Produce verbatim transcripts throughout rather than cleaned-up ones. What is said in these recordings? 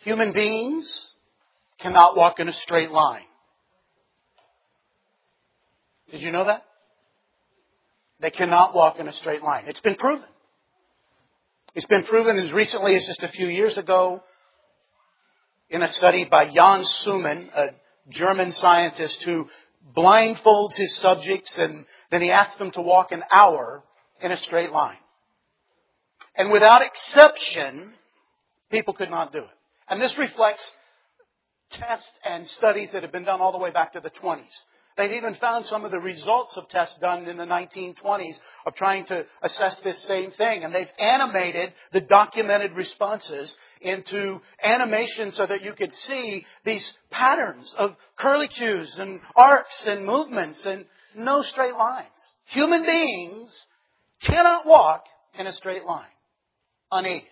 Human beings cannot walk in a straight line. Did you know that? They cannot walk in a straight line. It's been proven. It's been proven as recently as just a few years ago in a study by Jan Suman, a German scientist who blindfolds his subjects and then he asks them to walk an hour in a straight line. And without exception, people could not do it. And this reflects tests and studies that have been done all the way back to the twenties. They've even found some of the results of tests done in the nineteen twenties of trying to assess this same thing. And they've animated the documented responses into animation so that you could see these patterns of curlicues and arcs and movements and no straight lines. Human beings cannot walk in a straight line, unaided.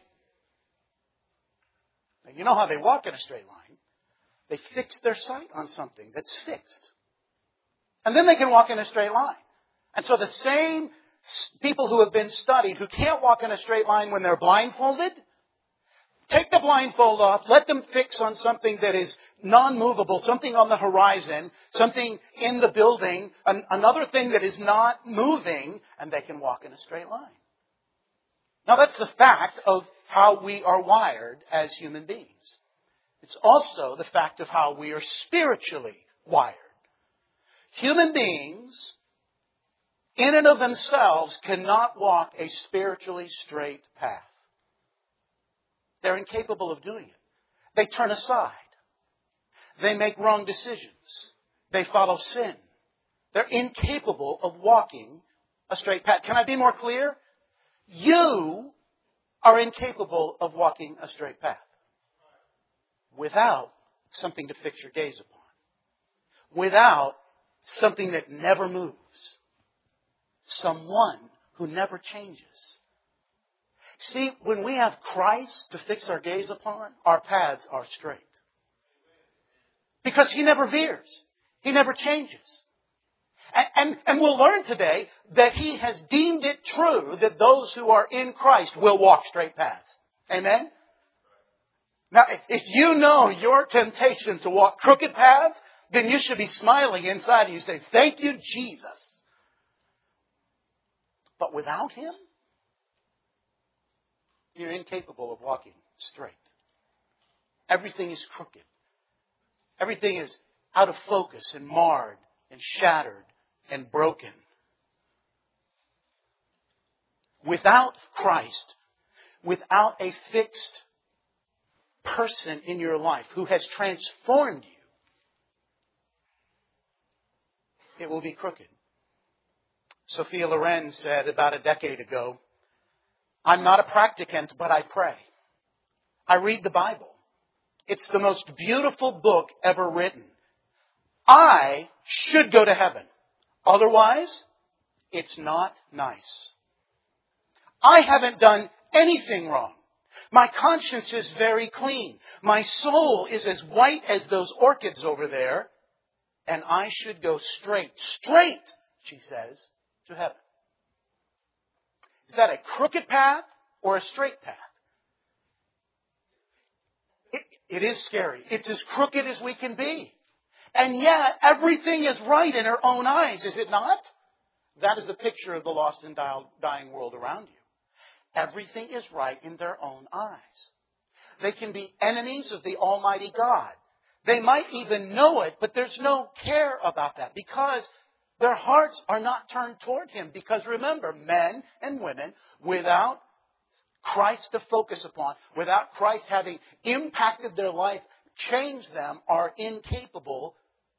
Now, you know how they walk in a straight line. They fix their sight on something that's fixed. And then they can walk in a straight line. And so the same people who have been studied who can't walk in a straight line when they're blindfolded, take the blindfold off, let them fix on something that is non-movable, something on the horizon, something in the building, an, another thing that is not moving, and they can walk in a straight line. Now that's the fact of how we are wired as human beings. It's also the fact of how we are spiritually wired. Human beings, in and of themselves, cannot walk a spiritually straight path. They're incapable of doing it. They turn aside. They make wrong decisions. They follow sin. They're incapable of walking a straight path. Can I be more clear? You are incapable of walking a straight path without something to fix your gaze upon. Without something that never moves. Someone who never changes. See, when we have Christ to fix our gaze upon, our paths are straight. Because He never veers. He never changes. And, and, and we'll learn today that He has deemed it true that those who are in Christ will walk straight paths. Amen? Now, if you know your temptation to walk crooked paths, then you should be smiling inside and you say, thank you, Jesus. But without Him, you're incapable of walking straight. Everything is crooked. Everything is out of focus and marred and shattered and broken. Without Christ, without a fixed person in your life who has transformed you, it will be crooked. Sophia Loren said about a decade ago, I'm not a practicant, but I pray. I read the Bible. It's the most beautiful book ever written. I should go to heaven. Otherwise, it's not nice. I haven't done anything wrong. My conscience is very clean. My soul is as white as those orchids over there. And I should go straight, straight, she says, to heaven. Is that a crooked path or a straight path? It, it is scary. It's as crooked as we can be. And yet, everything is right in our own eyes, is it not? That is the picture of the lost and dying world around you. Everything is right in their own eyes. They can be enemies of the Almighty God. They might even know it, but there's no care about that because their hearts are not turned toward Him. Because remember, men and women, without Christ to focus upon, without Christ having impacted their life, changed them, are incapable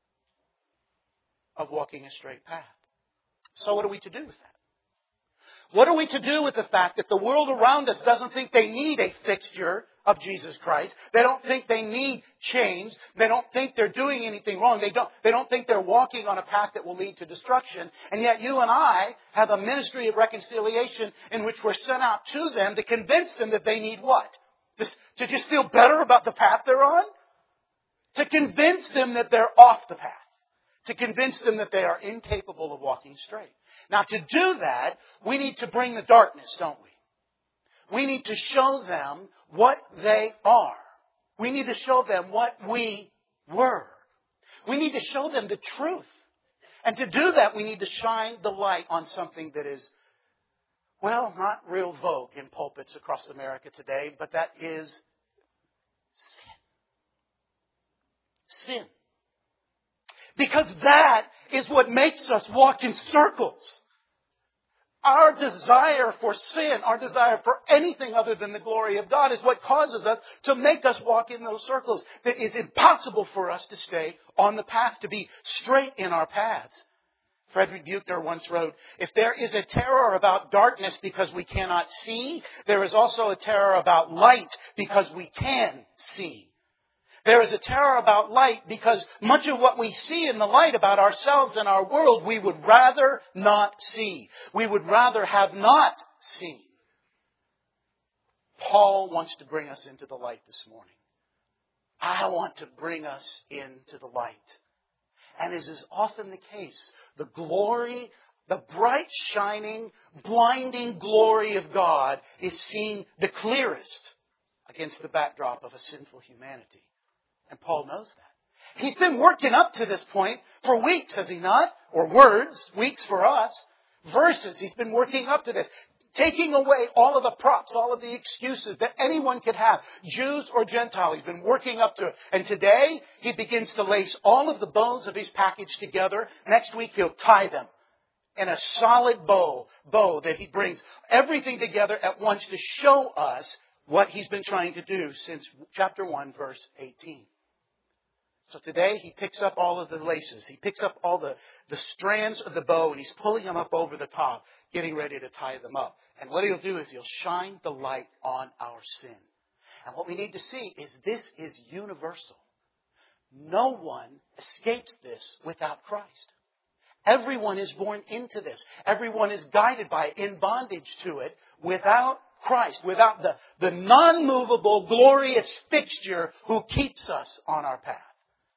of walking a straight path. So what are we to do with that? What are we to do with the fact that the world around us doesn't think they need a fixture of Jesus Christ? They don't think they need change. They don't think they're doing anything wrong. They don't, they don't think they're walking on a path that will lead to destruction. And yet you and I have a ministry of reconciliation in which we're sent out to them to convince them that they need what? Just, to just feel better about the path they're on? To convince them that they're off the path. To convince them that they are incapable of walking straight. Now, to do that, we need to bring the darkness, don't we? We need to show them what they are. We need to show them what we were. We need to show them the truth. And to do that, we need to shine the light on something that is, well, not real vogue in pulpits across America today, but that is sin. Sin. Because that is what makes us walk in circles. Our desire for sin, our desire for anything other than the glory of God is what causes us to make us walk in those circles. That it's impossible for us to stay on the path, to be straight in our paths. Frederick Buechner once wrote, if there is a terror about darkness because we cannot see, there is also a terror about light because we can see. There is a terror about light because much of what we see in the light about ourselves and our world, we would rather not see. We would rather have not seen. Paul wants to bring us into the light this morning. I want to bring us into the light. And as is often the case, the glory, the bright, shining, blinding glory of God is seen the clearest against the backdrop of a sinful humanity. And Paul knows that. He's been working up to this point for weeks, has he not? Or words, weeks for us. Verses, he's been working up to this. Taking away all of the props, all of the excuses that anyone could have. Jews or Gentile, he's been working up to it. And today, he begins to lace all of the bows of his package together. Next week, he'll tie them in a solid bow, bow that he brings everything together at once to show us what he's been trying to do since chapter one, verse eighteen. So today he picks up all of the laces. He picks up all the, the strands of the bow and he's pulling them up over the top, getting ready to tie them up. And what he'll do is he'll shine the light on our sin. And what we need to see is this is universal. No one escapes this without Christ. Everyone is born into this. Everyone is guided by it, in bondage to it, without Christ, without the, the non-movable, glorious fixture who keeps us on our path.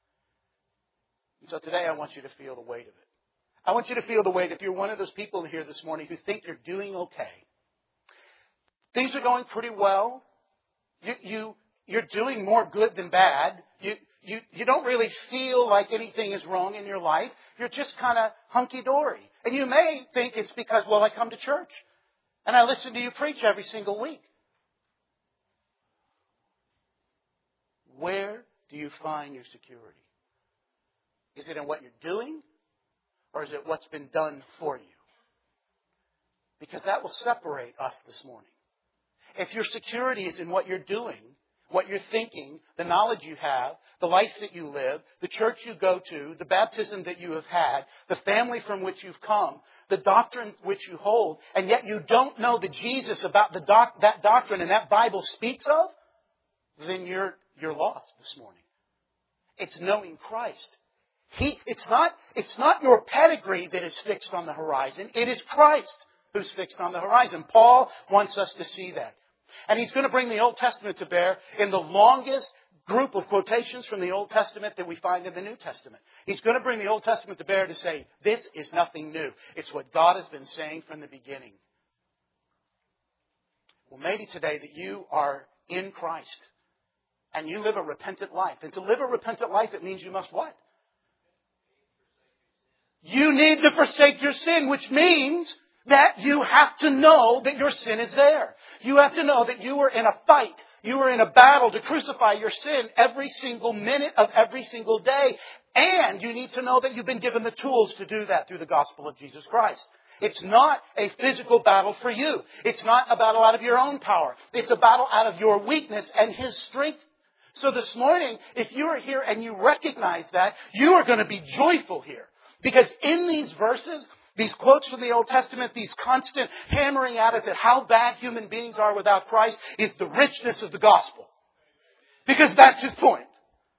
So today I want you to feel the weight of it. I want you to feel the weight if you're one of those people here this morning who think you're doing okay. Things are going pretty well. You, you, you're doing more good than bad. You, you, you don't really feel like anything is wrong in your life. You're just kind of hunky-dory. And you may think it's because, well, I come to church and I listen to you preach every single week. Where do you find your security? Is it in what you're doing? Or is it what's been done for you? Because that will separate us this morning. If your security is in what you're doing, what you're thinking, the knowledge you have, the life that you live, the church you go to, the baptism that you have had, the family from which you've come, the doctrine which you hold, and yet you don't know the Jesus about the doc, that doctrine and that Bible speaks of, then you're, you're lost this morning. It's knowing Christ. He, it's not, it's not your pedigree that is fixed on the horizon. It is Christ who's fixed on the horizon. Paul wants us to see that. And he's going to bring the Old Testament to bear in the longest group of quotations from the Old Testament that we find in the New Testament. He's going to bring the Old Testament to bear to say, this is nothing new. It's what God has been saying from the beginning. Well, maybe today that you are in Christ and you live a repentant life. And to live a repentant life, it means you must what? You need to forsake your sin, which means that you have to know that your sin is there. You have to know that you are in a fight. You are in a battle to crucify your sin every single minute of every single day. And you need to know that you've been given the tools to do that through the gospel of Jesus Christ. It's not a physical battle for you. It's not a battle out of your own power. It's a battle out of your weakness and His strength. So this morning, if you are here and you recognize that, you are going to be joyful here. Because in these verses, these quotes from the Old Testament, these constant hammering at us at how bad human beings are without Christ, is the richness of the gospel. Because that's his point.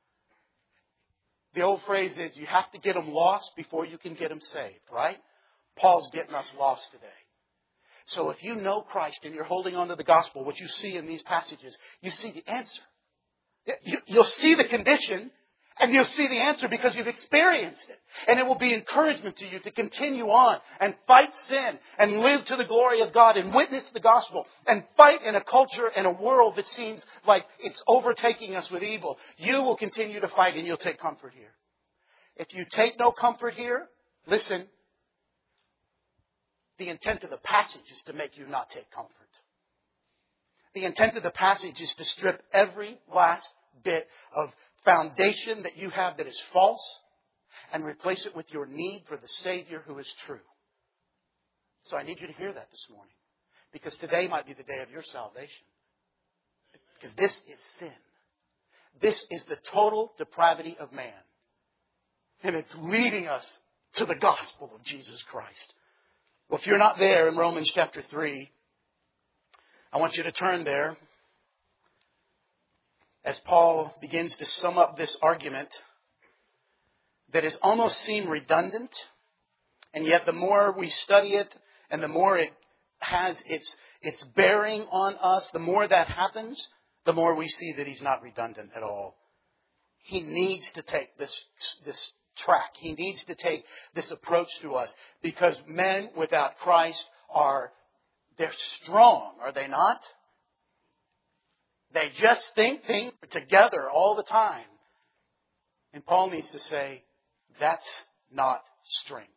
The old phrase is, you have to get them lost before you can get them saved, right? Paul's getting us lost today. So if you know Christ and you're holding on to the gospel, what you see in these passages, you see the answer. You'll see the condition. And you'll see the answer because you've experienced it. And it will be encouragement to you to continue on and fight sin and live to the glory of God and witness the gospel and fight in a culture and a world that seems like it's overtaking us with evil. You will continue to fight and you'll take comfort here. If you take no comfort here, listen, the intent of the passage is to make you not take comfort. The intent of the passage is to strip every last bit of foundation that you have that is false and replace it with your need for the Savior who is true. So I need you to hear that this morning, because today might be the day of your salvation. Because this is sin. This is the total depravity of man. And it's leading us to the gospel of Jesus Christ. Well, if you're not there in Romans chapter three, I want you to turn there as Paul begins to sum up this argument that is almost seem redundant, and yet the more we study it and the more it has its its bearing on us, the more that happens, the more we see that he's not redundant at all. He needs to take this this track. He needs to take this approach to us, because men without Christ are, they're strong, are they not? They just think things together all the time. And Paul needs to say, that's not strength.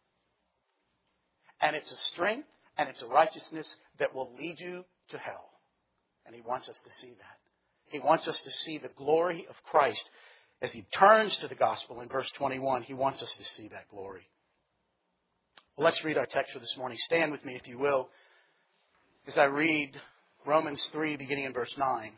And it's a strength and it's a righteousness that will lead you to hell. And he wants us to see that. He wants us to see the glory of Christ as he turns to the gospel in verse twenty-one. He wants us to see that glory. Well, let's read our text for this morning. Stand with me, if you will, as I read Romans three, beginning in verse nine.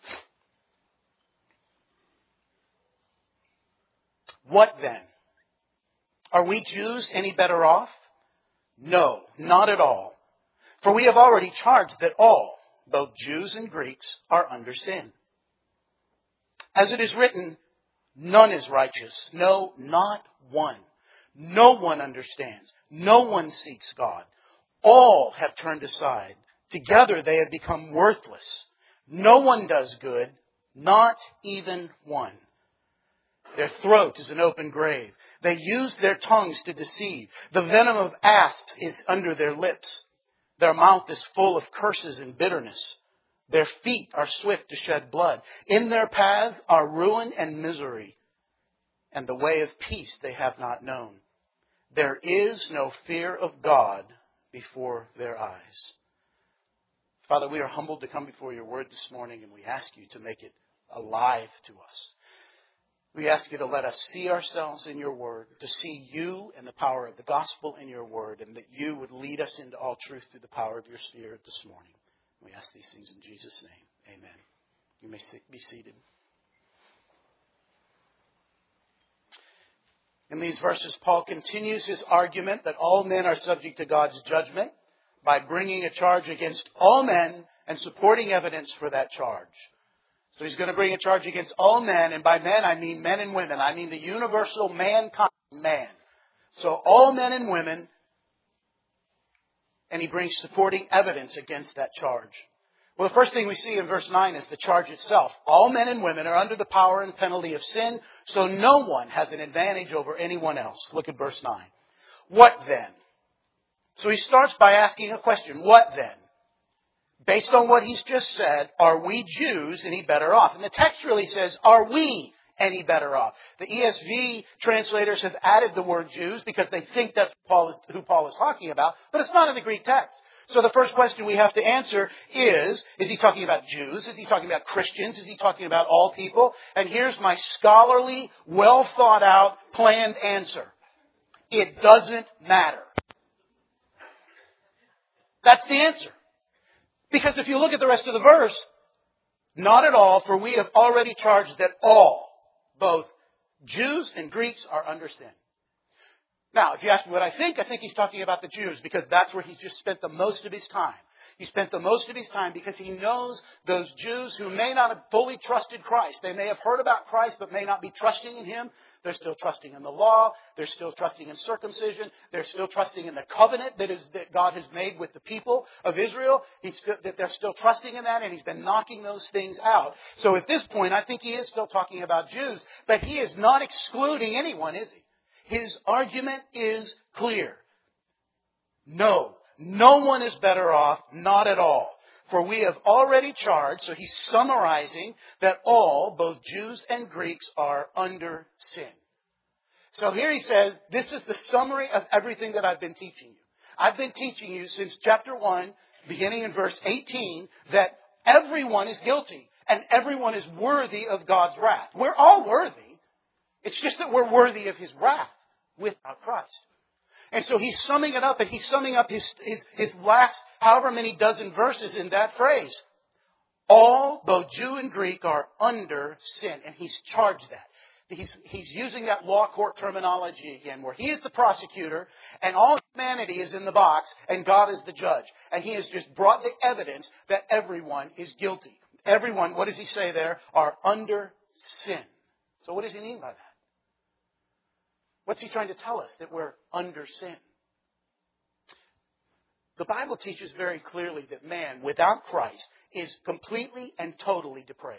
What then? Are we Jews any better off? No, not at all. For we have already charged that all, both Jews and Greeks, are under sin. As it is written, none is righteous. No, not one. No one understands. No one seeks God. All have turned aside. Together they have become worthless. No one does good, not even one. Their throat is an open grave. They use their tongues to deceive. The venom of asps is under their lips. Their mouth is full of curses and bitterness. Their feet are swift to shed blood. In their paths are ruin and misery, and the way of peace they have not known. There is no fear of God before their eyes. Father, we are humbled to come before your word this morning, and we ask you to make it alive to us. We ask you to let us see ourselves in your word, to see you and the power of the gospel in your word, and that you would lead us into all truth through the power of your Spirit this morning. We ask these things in Jesus' name. Amen. You may be seated. In these verses, Paul continues his argument that all men are subject to God's judgment by bringing a charge against all men and supporting evidence for that charge. So he's going to bring a charge against all men, and by men I mean men and women. I mean the universal mankind, man. So all men and women, and he brings supporting evidence against that charge. Well, the first thing we see in verse nine is the charge itself. All men and women are under the power and penalty of sin, so no one has an advantage over anyone else. Look at verse nine. What then? So he starts by asking a question. What then? Based on what he's just said, are we Jews any better off? And the text really says, are we any better off? The E S V translators have added the word Jews because they think that's Paul is, who Paul is talking about, but it's not in the Greek text. So the first question we have to answer is, is he talking about Jews? Is he talking about Christians? Is he talking about all people? And here's my scholarly, well thought out, planned answer. It doesn't matter. That's the answer. Because if you look at the rest of the verse, not at all, for we have already charged that all, both Jews and Greeks, are under sin. Now, if you ask me what I think, I think he's talking about the Jews because that's where he's just spent the most of his time. He spent the most of his time because he knows those Jews who may not have fully trusted Christ. They may have heard about Christ but may not be trusting in Him. They're still trusting in the law. They're still trusting in circumcision. They're still trusting in the covenant that is that God has made with the people of Israel. He's still, that they're still trusting in that, and He's been knocking those things out. So at this point, I think He is still talking about Jews, but He is not excluding anyone, is He? His argument is clear. No. No one is better off, not at all. For we have already charged, so he's summarizing, that all, both Jews and Greeks, are under sin. So here he says, this is the summary of everything that I've been teaching you. I've been teaching you since chapter one, beginning in verse eighteen, that everyone is guilty and everyone is worthy of God's wrath. We're all worthy. It's just that we're worthy of His wrath without Christ. And so he's summing it up, and he's summing up his, his, his last however many dozen verses in that phrase. All, both Jew and Greek, are under sin. And he's charged that. He's, he's using that law court terminology again, where he is the prosecutor, and all humanity is in the box, and God is the judge. And he has just brought the evidence that everyone is guilty. Everyone, what does he say there, are under sin. So what does he mean by that? What's he trying to tell us? That we're under sin. The Bible teaches very clearly that man, without Christ, is completely and totally depraved.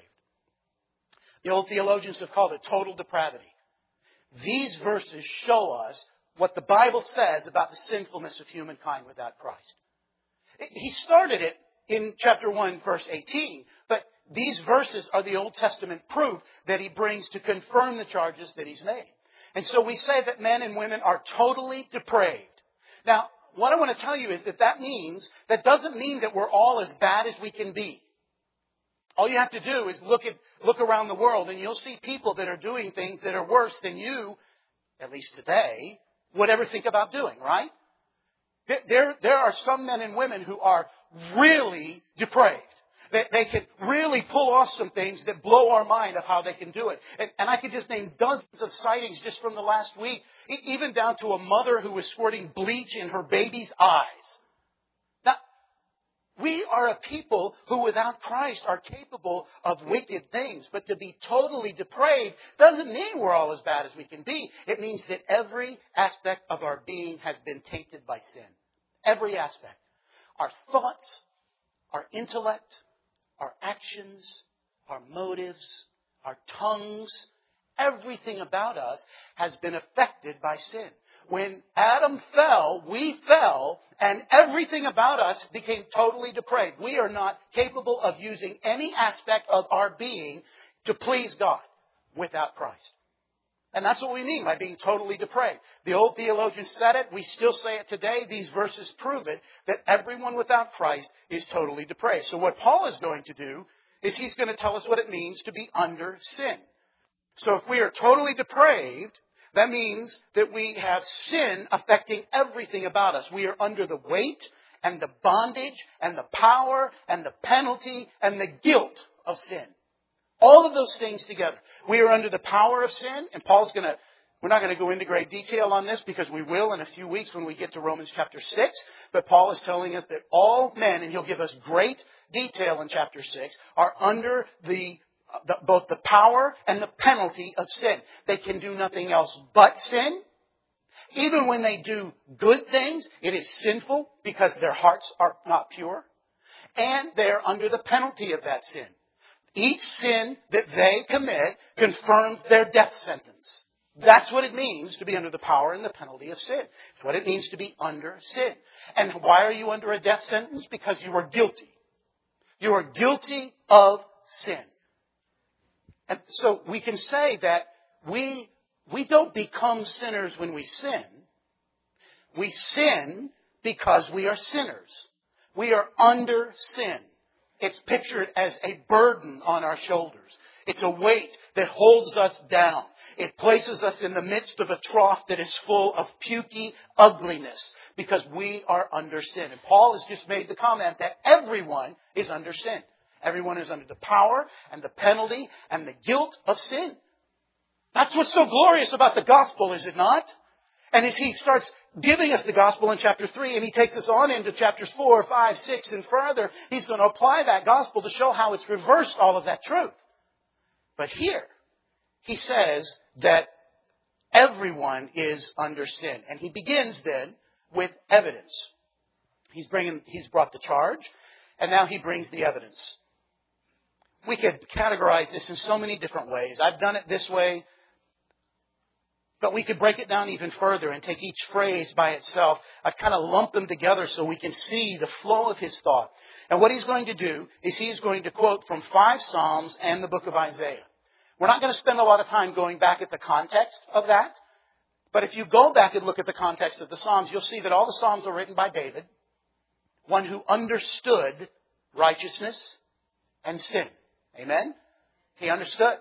The old theologians have called it total depravity. These verses show us what the Bible says about the sinfulness of humankind without Christ. He started it in chapter one, verse eighteen, but these verses are the Old Testament proof that he brings to confirm the charges that he's made. And so we say that men and women are totally depraved. Now, what I want to tell you is that that means, that doesn't mean that we're all as bad as we can be. All you have to do is look at, look around the world, and you'll see people that are doing things that are worse than you, at least today, would ever think about doing, right? There, there are some men and women who are really depraved. They, they can really pull off some things that blow our mind of how they can do it. And, and I could just name dozens of sightings just from the last week, e- even down to a mother who was squirting bleach in her baby's eyes. Now, we are a people who without Christ are capable of wicked things. But to be totally depraved doesn't mean we're all as bad as we can be. It means that every aspect of our being has been tainted by sin. Every aspect. Our thoughts, our intellect, our actions, our motives, our tongues, everything about us has been affected by sin. When Adam fell, we fell, and everything about us became totally depraved. We are not capable of using any aspect of our being to please God without Christ. And that's what we mean by being totally depraved. The old theologians said it. We still say it today. These verses prove it, that everyone without Christ is totally depraved. So what Paul is going to do is he's going to tell us what it means to be under sin. So if we are totally depraved, that means that we have sin affecting everything about us. We are under the weight and the bondage and the power and the penalty and the guilt of sin. All of those things together. We are under the power of sin, and Paul's going to, we're not going to go into great detail on this because we will in a few weeks when we get to Romans chapter six. But Paul is telling us that all men, and he'll give us great detail in chapter six, are under the, the both the power and the penalty of sin. They can do nothing else but sin. Even when they do good things, it is sinful because their hearts are not pure. And they're under the penalty of that sin. Each sin that they commit confirms their death sentence. That's what it means to be under the power and the penalty of sin. It's what it means to be under sin. And why are you under a death sentence? Because you are guilty. You are guilty of sin. And so we can say that we, we don't become sinners when we sin. We sin because we are sinners. We are under sin. It's pictured as a burden on our shoulders. It's a weight that holds us down. It places us in the midst of a trough that is full of pukey ugliness because we are under sin. And Paul has just made the comment that everyone is under sin. Everyone is under the power and the penalty and the guilt of sin. That's what's so glorious about the gospel, is it not? And as he starts giving us the gospel in chapter three, and he takes us on into chapters four, five, six, and further, he's going to apply that gospel to show how it's reversed all of that truth. But here, he says that everyone is under sin. And he begins then with evidence. He's bringing, he's brought the charge, and now he brings the evidence. We could categorize this in so many different ways. I've done it this way, but we could break it down even further and take each phrase by itself. I've kind of lumped them together so we can see the flow of his thought. And what he's going to do is he's going to quote from five Psalms and the book of Isaiah. We're not going to spend a lot of time going back at the context of that. But if you go back and look at the context of the Psalms, you'll see that all the Psalms were written by David, one who understood righteousness and sin. Amen? He understood.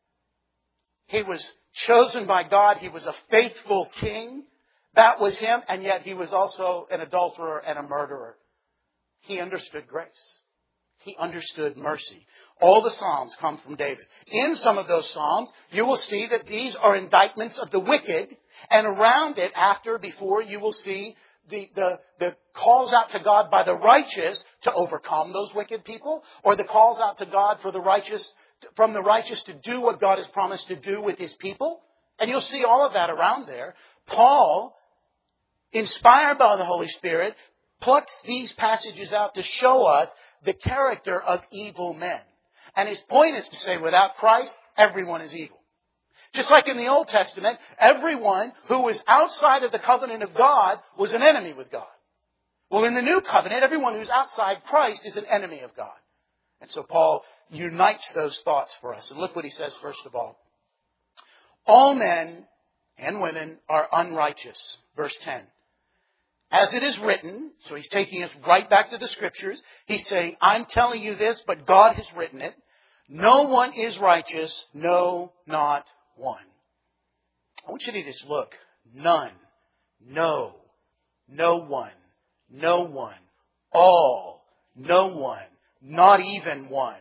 He was chosen by God. He was a faithful king. That was him. And yet he was also an adulterer and a murderer. He understood grace. He understood mercy. All the Psalms come from David. In some of those Psalms, you will see that these are indictments of the wicked. And around it, after, before, you will see the, the, the calls out to God by the righteous to overcome those wicked people. Or the calls out to God for the righteous, from the righteous to do what God has promised to do with his people. And you'll see all of that around there. Paul, inspired by the Holy Spirit, plucks these passages out to show us the character of evil men. And his point is to say, without Christ, everyone is evil. Just like in the Old Testament, everyone who was outside of the covenant of God was an enemy with God. Well, in the New Covenant, everyone who's outside Christ is an enemy of God. And so Paul unites those thoughts for us. And look what he says first of all. All men and women are unrighteous. Verse ten. As it is written, so he's taking us right back to the Scriptures. He's saying, I'm telling you this, but God has written it. No one is righteous, no, not one. I want you to just look. None, no, no one, no one, all, no one, not even one.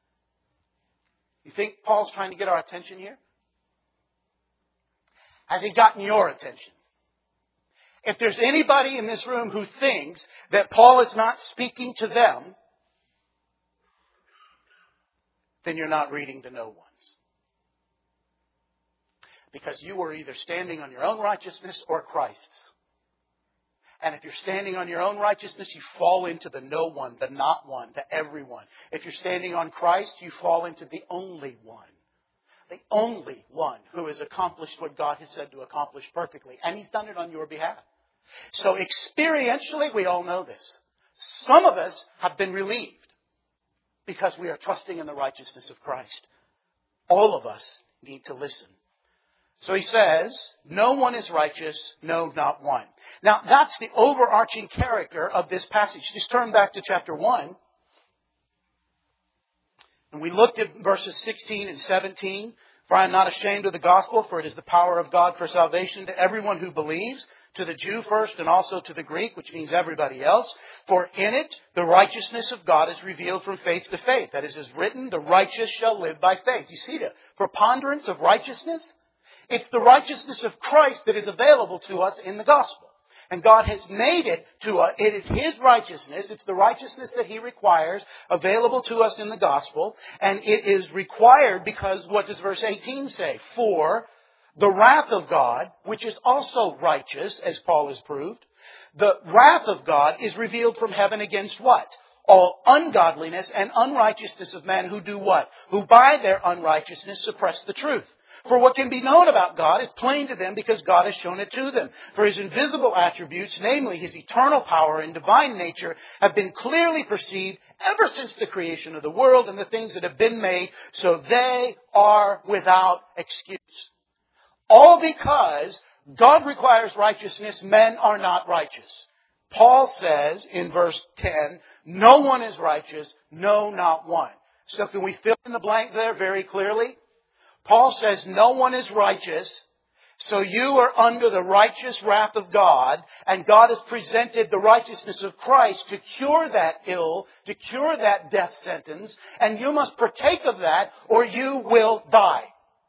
You think Paul's trying to get our attention here? Has he gotten your attention? If there's anybody in this room who thinks that Paul is not speaking to them, then you're not reading the no ones. Because you are either standing on your own righteousness or Christ's. And if you're standing on your own righteousness, you fall into the no one, the not one, the everyone. If you're standing on Christ, you fall into the only one. The only one who has accomplished what God has said to accomplish perfectly. And he's done it on your behalf. So experientially, we all know this. Some of us have been relieved because we are trusting in the righteousness of Christ. All of us need to listen. So he says, no one is righteous, no, not one. Now, that's the overarching character of this passage. Just turn back to chapter one. And we looked at verses sixteen and seventeen. For I am not ashamed of the gospel, for it is the power of God for salvation to everyone who believes, to the Jew first and also to the Greek, which means everybody else. For in it, the righteousness of God is revealed from faith to faith. That is, as written, the righteous shall live by faith. You see the preponderance of righteousness? It's the righteousness of Christ that is available to us in the gospel. And God has made it to us. It is His righteousness. It's the righteousness that He requires available to us in the gospel. And it is required because, what does verse eighteen say? For the wrath of God, which is also righteous, as Paul has proved, the wrath of God is revealed from heaven against what? All ungodliness and unrighteousness of men who do what? Who by their unrighteousness suppress the truth. For what can be known about God is plain to them because God has shown it to them. For His invisible attributes, namely His eternal power and divine nature, have been clearly perceived ever since the creation of the world and the things that have been made, so they are without excuse. All because God requires righteousness, men are not righteous. Paul says in verse ten, no one is righteous, no, not one. So can we fill in the blank there very clearly? Paul says no one is righteous, so you are under the righteous wrath of God, and God has presented the righteousness of Christ to cure that ill, to cure that death sentence, and you must partake of that or you will die.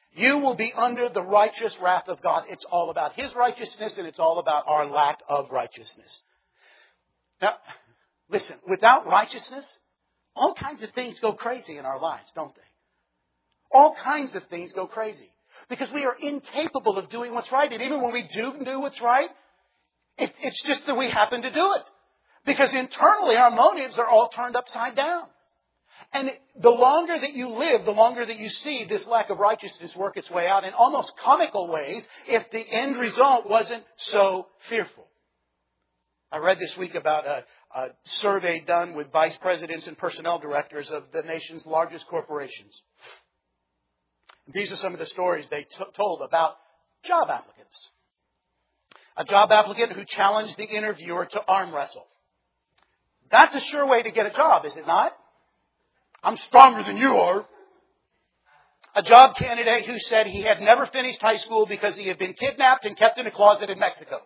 You will be under the righteous wrath of God. It's all about His righteousness and it's all about our lack of righteousness. Now, listen, without righteousness, all kinds of things go crazy in our lives, don't they? All kinds of things go crazy. Because we are incapable of doing what's right. And even when we do do what's right, it, it's just that we happen to do it. Because internally our motives are all turned upside down. And the longer that you live, the longer that you see this lack of righteousness work its way out in almost comical ways if the end result wasn't so fearful. I read this week about a, a survey done with vice presidents and personnel directors of the nation's largest corporations. And these are some of the stories they t- told about job applicants. A job applicant who challenged the interviewer to arm wrestle. That's a sure way to get a job, is it not? I'm stronger than you are. A job candidate who said he had never finished high school because he had been kidnapped and kept in a closet in Mexico.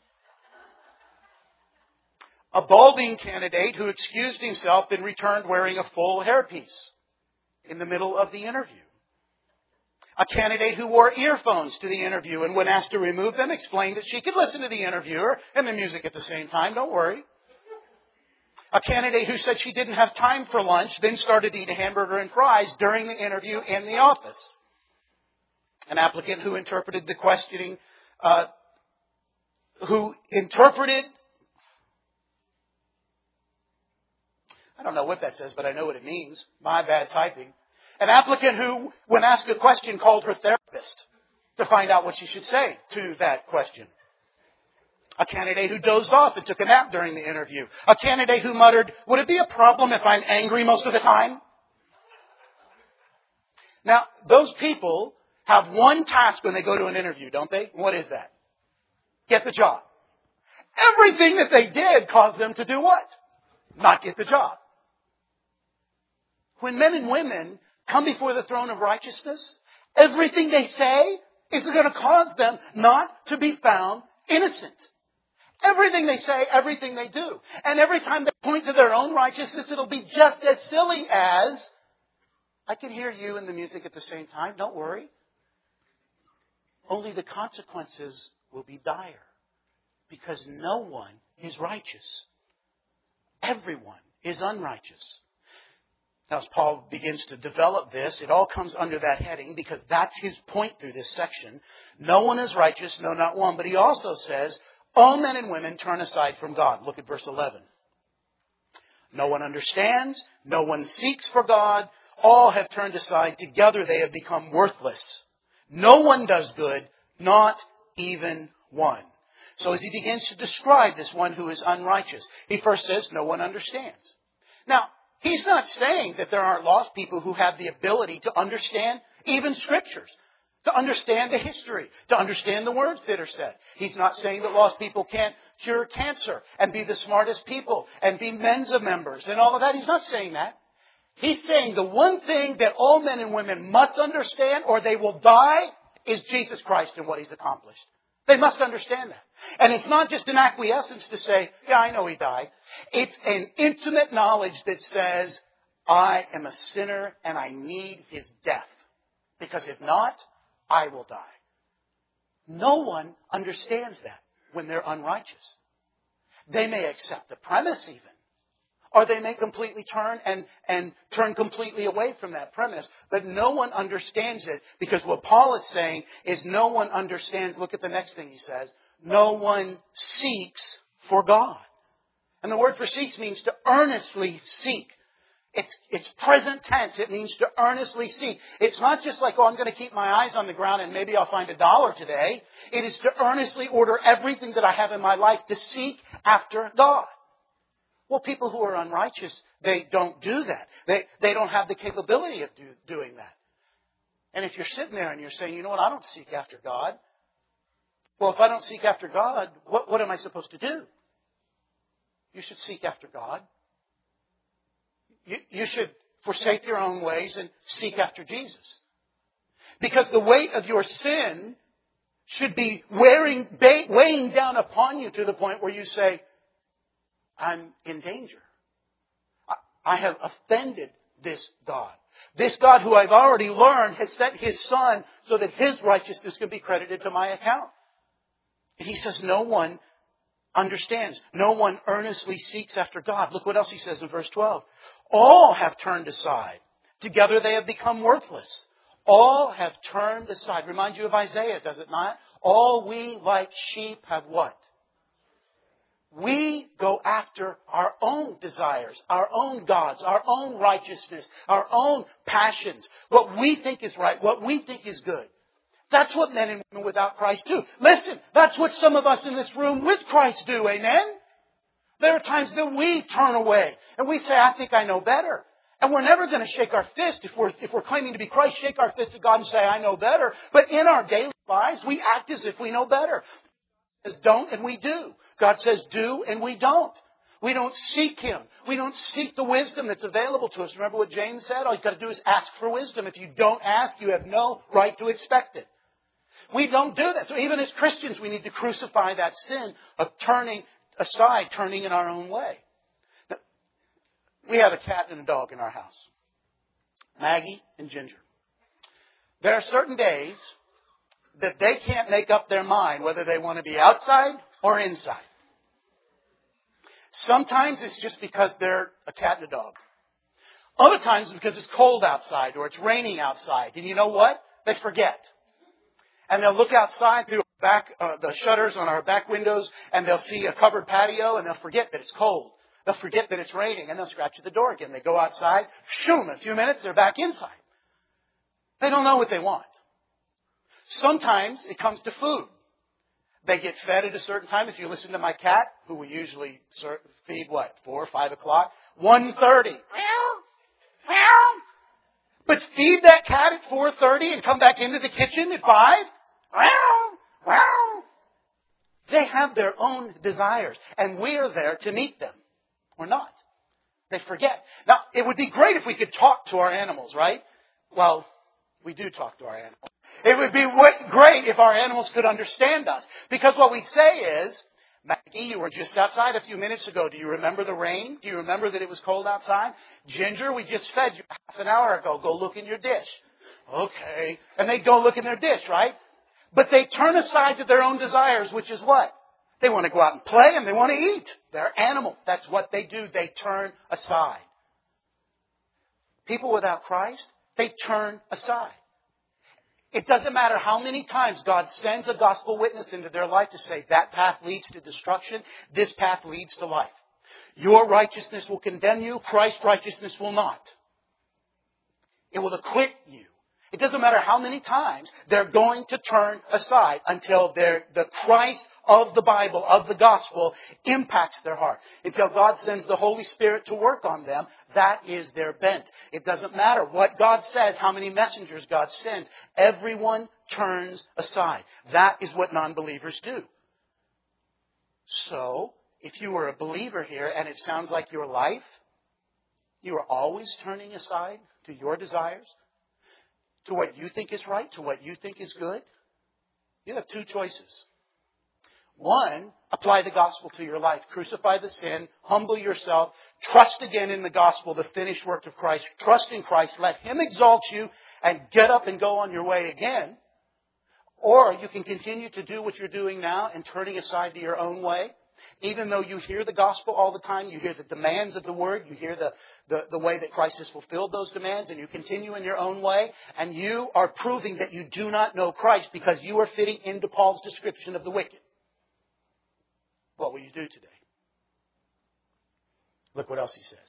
A balding candidate who excused himself and returned wearing a full hairpiece in the middle of the interview. A candidate who wore earphones to the interview and when asked to remove them, explained that she could listen to the interviewer and the music at the same time. Don't worry. A candidate who said she didn't have time for lunch, then started to eat a hamburger and fries during the interview in the office. An applicant who interpreted the questioning, uh, who interpreted, I don't know what that says, but I know what it means. My bad typing. An applicant who, when asked a question, called her therapist to find out what she should say to that question. A candidate who dozed off and took a nap during the interview. A candidate who muttered, "Would it be a problem if I'm angry most of the time?" Now, those people have one task when they go to an interview, don't they? What is that? Get the job. Everything that they did caused them to do what? Not get the job. When men and women come before the throne of righteousness, everything they say is going to cause them not to be found innocent. Everything they say, everything they do. And every time they point to their own righteousness, it'll be just as silly as, I can hear you and the music at the same time, don't worry. Only the consequences will be dire. Because no one is righteous. Everyone is unrighteous. Now, as Paul begins to develop this, it all comes under that heading because that's his point through this section. No one is righteous, no, not one. But he also says, all men and women turn aside from God. Look at verse eleven. No one understands. No one seeks for God. All have turned aside. Together they have become worthless. No one does good, not even one. So as he begins to describe this one who is unrighteous, he first says, no one understands. Now, he's not saying that there aren't lost people who have the ability to understand even scriptures, to understand the history, to understand the words that are said. He's not saying that lost people can't cure cancer and be the smartest people and be Mensa members and all of that. He's not saying that. He's saying the one thing that all men and women must understand or they will die is Jesus Christ and what He's accomplished. They must understand that. And it's not just an acquiescence to say, yeah, I know He died. It's an intimate knowledge that says, I am a sinner and I need His death. Because if not, I will die. No one understands that when they're unrighteous. They may accept the premise even. Or they may completely turn and, and turn completely away from that premise. But no one understands it because what Paul is saying is no one understands. Look at the next thing he says. No one seeks for God. And the word for seeks means to earnestly seek. It's, it's present tense. It means to earnestly seek. It's not just like, oh, I'm going to keep my eyes on the ground and maybe I'll find a dollar today. It is to earnestly order everything that I have in my life to seek after God. Well, people who are unrighteous, they don't do that. They, they don't have the capability of do, doing that. And if you're sitting there and you're saying, you know what, I don't seek after God. Well, if I don't seek after God, what, what am I supposed to do? You should seek after God. You, you should forsake your own ways and seek after Jesus. Because the weight of your sin should be wearing, weighing down upon you to the point where you say, I'm in danger. I have offended this God. This God who I've already learned has sent His Son so that His righteousness can be credited to my account. And He says no one understands. No one earnestly seeks after God. Look what else He says in verse twelve. All have turned aside. Together they have become worthless. All have turned aside. Remind you of Isaiah, does it not? All we like sheep have what? We go after our own desires, our own gods, our own righteousness, our own passions, what we think is right, what we think is good. That's what men and women without Christ do. Listen, that's what some of us in this room with Christ do, amen? There are times that we turn away and we say, I think I know better. And we're never going to shake our fist if we're, if we're claiming to be Christ, shake our fist at God and say, I know better. But in our daily lives, we act as if we know better. God says don't and we do. God says do and we don't. We don't seek Him. We don't seek the wisdom that's available to us. Remember what James said? All you've got to do is ask for wisdom. If you don't ask, you have no right to expect it. We don't do that. So even as Christians, we need to crucify that sin of turning aside, turning in our own way. Now, we have a cat and a dog in our house. Maggie and Ginger. There are certain days that they can't make up their mind whether they want to be outside or inside. Sometimes it's just because they're a cat and a dog. Other times it's because it's cold outside or it's raining outside. And you know what? They forget. And they'll look outside through back uh, the shutters on our back windows and they'll see a covered patio and they'll forget that it's cold. They'll forget that it's raining and they'll scratch at the door again. They go outside, shoom, in a few minutes they're back inside. They don't know what they want. Sometimes it comes to food. They get fed at a certain time. If you listen to my cat, who we usually feed, what, four or five o'clock? one thirty. But feed that cat at four thirty and come back into the kitchen at five? They have their own desires, and we are there to meet them. We're not. They forget. Now, it would be great if we could talk to our animals, right? Well, we do talk to our animals. It would be great if our animals could understand us. Because what we say is, Maggie, you were just outside a few minutes ago. Do you remember the rain? Do you remember that it was cold outside? Ginger, we just fed you half an hour ago. Go look in your dish. Okay. And they go look in their dish, right? But they turn aside to their own desires, which is what? They want to go out and play and they want to eat. They're animals. That's what they do. They turn aside. People without Christ, they turn aside. It doesn't matter how many times God sends a gospel witness into their life to say that path leads to destruction, this path leads to life. Your righteousness will condemn you, Christ's righteousness will not. It will acquit you. It doesn't matter how many times they're going to turn aside until the Christ of the Bible, of the gospel, impacts their heart. Until God sends the Holy Spirit to work on them, that is their bent. It doesn't matter what God says, how many messengers God sends. Everyone turns aside. That is what non-believers do. So, if you were a believer here and it sounds like your life, you are always turning aside to your desires, to what you think is right, to what you think is good, you have two choices. One, apply the gospel to your life. Crucify the sin, humble yourself, trust again in the gospel, the finished work of Christ. Trust in Christ, let Him exalt you, and get up and go on your way again. Or you can continue to do what you're doing now and turning aside to your own way. Even though you hear the gospel all the time, you hear the demands of the word, you hear the, the, the way that Christ has fulfilled those demands, and you continue in your own way, and you are proving that you do not know Christ because you are fitting into Paul's description of the wicked. What will you do today? Look what else he says.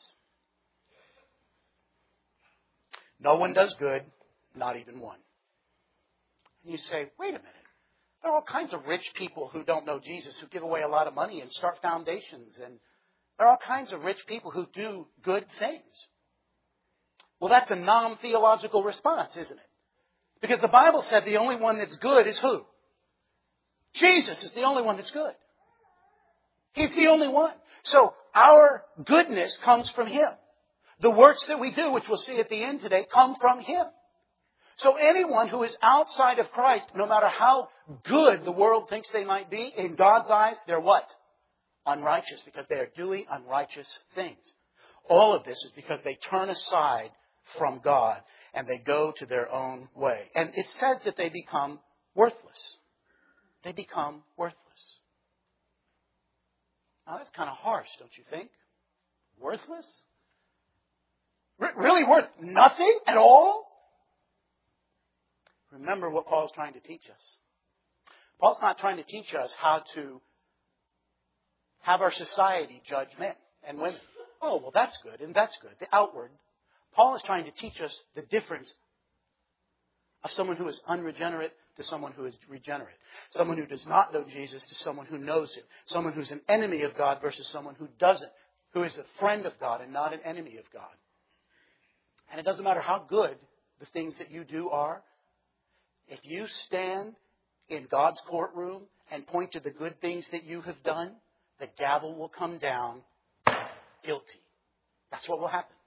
No one does good, not even one. And you say, wait a minute. There are all kinds of rich people who don't know Jesus, who give away a lot of money and start foundations. And there are all kinds of rich people who do good things. Well, that's a non-theological response, isn't it? Because the Bible said the only one that's good is who? Jesus is the only one that's good. He's the only one. So our goodness comes from Him. The works that we do, which we'll see at the end today, come from Him. So anyone who is outside of Christ, no matter how good the world thinks they might be, in God's eyes, they're what? Unrighteous, because they are doing unrighteous things. All of this is because they turn aside from God, and they go to their own way. And it says that they become worthless. They become worthless. Now that's kind of harsh, don't you think? Worthless? R- really worth nothing at all? Remember what Paul's trying to teach us. Paul's not trying to teach us how to have our society judge men and women. Oh, well, that's good and that's good. The outward. Paul is trying to teach us the difference of someone who is unregenerate to someone who is regenerate. Someone who does not know Jesus to someone who knows Him. Someone who's an enemy of God versus someone who doesn't, who is a friend of God and not an enemy of God. And it doesn't matter how good the things that you do are. If you stand in God's courtroom and point to the good things that you have done, the gavel will come down guilty. That's what will happen.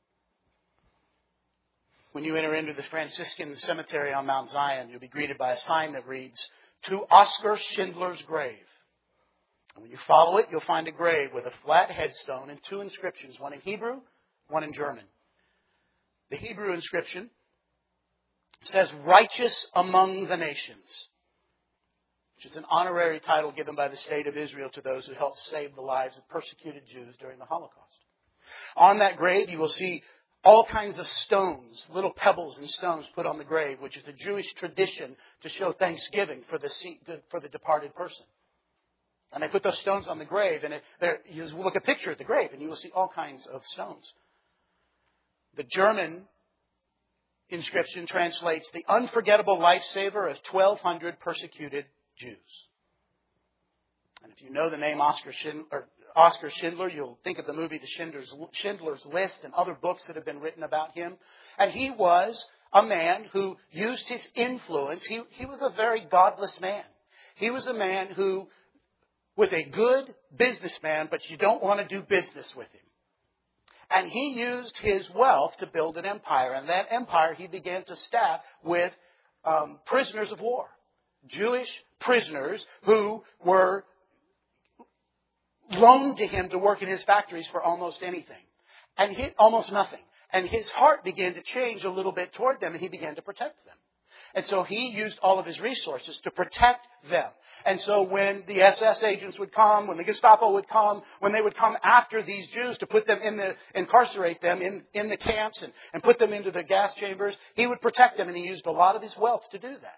When you enter into the Franciscan cemetery on Mount Zion, you'll be greeted by a sign that reads, "To Oskar Schindler's grave." And when you follow it, you'll find a grave with a flat headstone and two inscriptions, one in Hebrew, one in German. The Hebrew inscription says, "Righteous among the nations," which is an honorary title given by the state of Israel to those who helped save the lives of persecuted Jews during the Holocaust. On that grave, you will see all kinds of stones, little pebbles and stones put on the grave, which is a Jewish tradition to show thanksgiving for the for the departed person. And they put those stones on the grave, and it, there, you look at a picture at the grave, and you will see all kinds of stones. The German inscription translates, "The unforgettable lifesaver of twelve hundred persecuted Jews." And if you know the name Oskar Schindler, Oskar Schindler, you'll think of the movie The Schindler's, Schindler's List and other books that have been written about him. And he was a man who used his influence. He, he was a very godless man. He was a man who was a good businessman, but you don't want to do business with him. And he used his wealth to build an empire. And that empire he began to staff with um, prisoners of war. Jewish prisoners who were loaned to him to work in his factories for almost anything. And he, almost nothing. And his heart began to change a little bit toward them, and he began to protect them. And so he used all of his resources to protect them. And so when the S S agents would come, when the Gestapo would come, when they would come after these Jews to put them in the, incarcerate them in, in the camps and, and put them into the gas chambers, he would protect them, and he used a lot of his wealth to do that.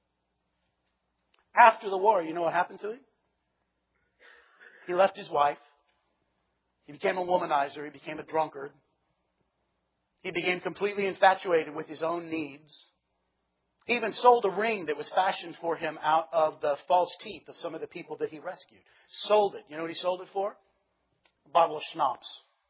After the war, you know what happened to him? He left his wife. He became a womanizer. He became a drunkard. He became completely infatuated with his own needs. He even sold a ring that was fashioned for him out of the false teeth of some of the people that he rescued. Sold it. You know what he sold it for? A bottle of schnapps.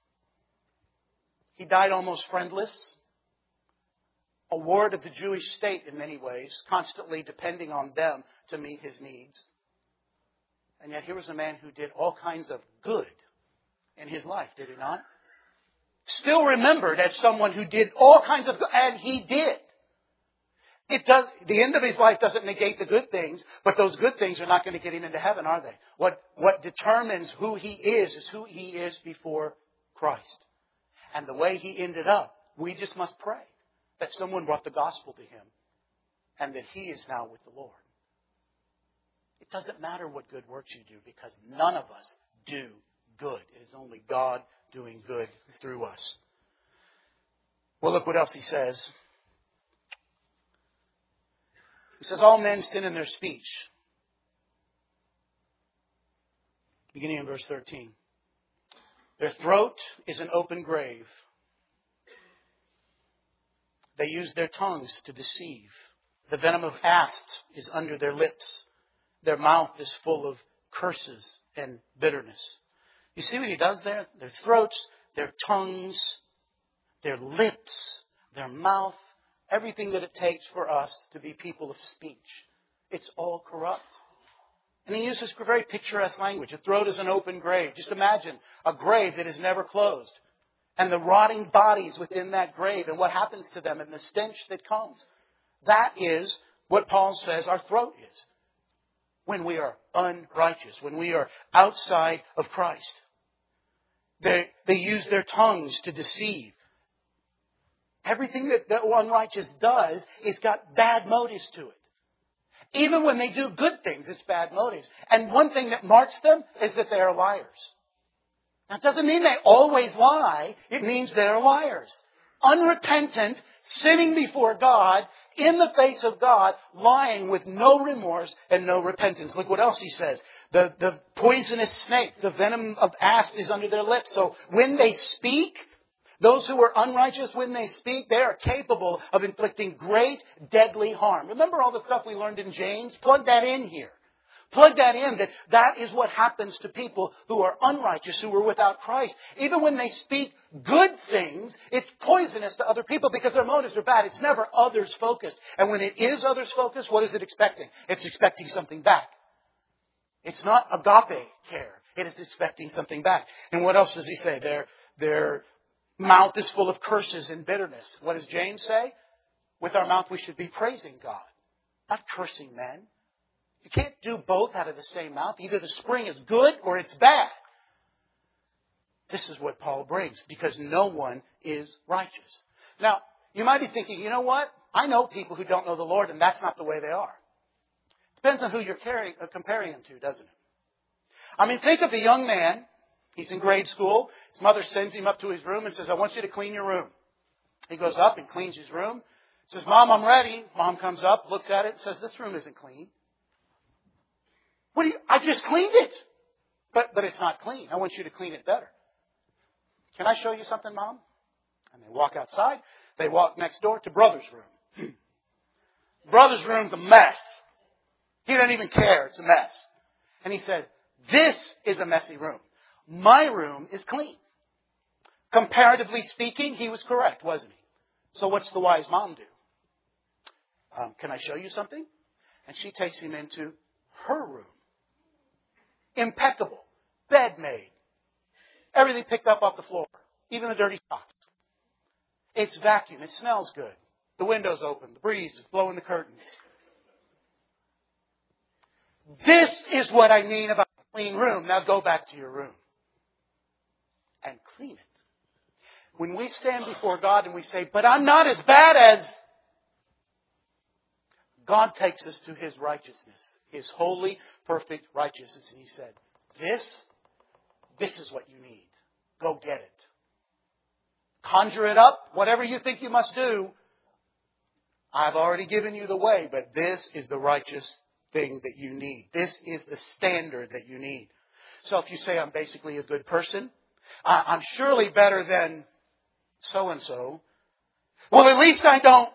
He died almost friendless. A ward of the Jewish state in many ways, constantly depending on them to meet his needs. And yet here was a man who did all kinds of good in his life, did he not? Still remembered as someone who did all kinds of good, and he did. It does. The end of his life doesn't negate the good things, but those good things are not going to get him into heaven, are they? What, what determines who he is is who he is before Christ. And the way he ended up, we just must pray that someone brought the gospel to him and that he is now with the Lord. It doesn't matter what good works you do, because none of us do good. It is only God doing good through us. Well, look what else he says. He says, all men sin in their speech. Beginning in verse thirteen. Their throat is an open grave. They use their tongues to deceive. The venom of asps is under their lips. Their mouth is full of curses and bitterness. You see what he does there? Their throats, their tongues, their lips, their mouth, everything that it takes for us to be people of speech. It's all corrupt. And he uses very picturesque language. A throat is an open grave. Just imagine a grave that is never closed. And the rotting bodies within that grave and what happens to them and the stench that comes. That is what Paul says our throat is. When we are unrighteous, when we are outside of Christ. They, they use their tongues to deceive. Everything that the unrighteous does is got bad motives to it. Even when they do good things, it's bad motives. And one thing that marks them is that they are liars. That doesn't mean they always lie. It means they're liars. Unrepentant, sinning before God, in the face of God, lying with no remorse and no repentance. Look what else he says. The, the poisonous snake, the venom of asp is under their lips. So when they speak, those who are unrighteous, when they speak, they are capable of inflicting great, deadly harm. Remember all the stuff we learned in James? Plug that in here. Plug that in, that that is what happens to people who are unrighteous, who are without Christ. Even when they speak good things, it's poisonous to other people because their motives are bad. It's never others-focused. And when it is others-focused, what is it expecting? It's expecting something back. It's not agape care. It is expecting something back. And what else does he say? Their, their mouth is full of curses and bitterness. What does James say? With our mouth we should be praising God, not cursing men. You can't do both out of the same mouth. Either the spring is good or it's bad. This is what Paul brings, because no one is righteous. Now, you might be thinking, you know what? I know people who don't know the Lord, and that's not the way they are. Depends on who you're carrying, uh, comparing them to, doesn't it? I mean, think of the young man. He's in grade school. His mother sends him up to his room and says, I want you to clean your room. He goes up and cleans his room. Says, Mom, I'm ready. Mom comes up, looks at it, and says, this room isn't clean. What do you, I just cleaned it. But, but it's not clean. I want you to clean it better. Can I show you something, Mom? And they walk outside. They walk next door to Brother's room. Brother's room's a mess. He doesn't even care. It's a mess. And he says, this is a messy room. My room is clean. Comparatively speaking, he was correct, wasn't he? So what's the wise mom do? Um, can I show you something? And she takes him into her room. Impeccable. Bed made. Everything picked up off the floor. Even the dirty socks. It's vacuum. It smells good. The window's open. The breeze is blowing the curtains. This is what I mean about a clean room. Now go back to your room. And clean it. When we stand before God and we say, but I'm not as bad as... God takes us to His righteousness. His holy, perfect righteousness. And He said, this, this is what you need. Go get it. Conjure it up. Whatever you think you must do. I've already given you the way, but this is the righteous thing that you need. This is the standard that you need. So if you say, I'm basically a good person, I'm surely better than so-and-so, well, at least I don't.